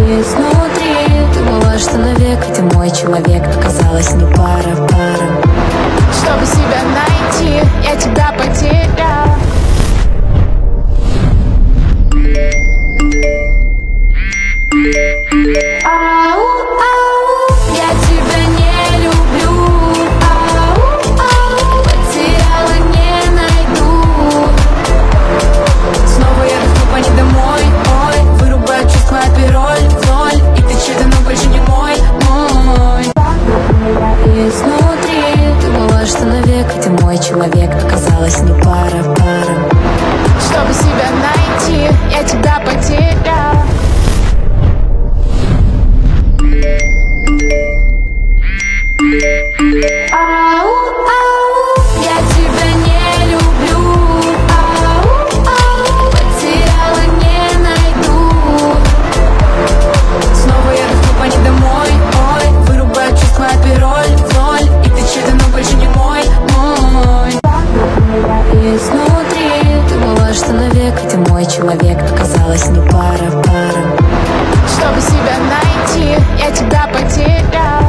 изнутри. Думала, что навек ты мой человек, оказалось не пара. Чтобы себя найти, я тебя потерял. Ау, ау, я тебя не люблю. Ау, ау, потеряла, не найду. Снова я иду по ней домой, ой, вырубаю чувства, пироль, ноль. И ты че-то, но больше не мой. Изнутри думала, что навек ты мой человек, оказалось не пара. Чтобы себя найти, я тебя потерял. Ау, ау, я тебя не люблю. Ау, ау, потеряла, не найду. Снова я иду по ней домой, ой, вырубаю чувства, пироль, ноль. И ты че-то, но больше не мой. Изнутри думала, что навек ты мой человек, оказалось не пара. Чтобы себя найти, я тебя потерял.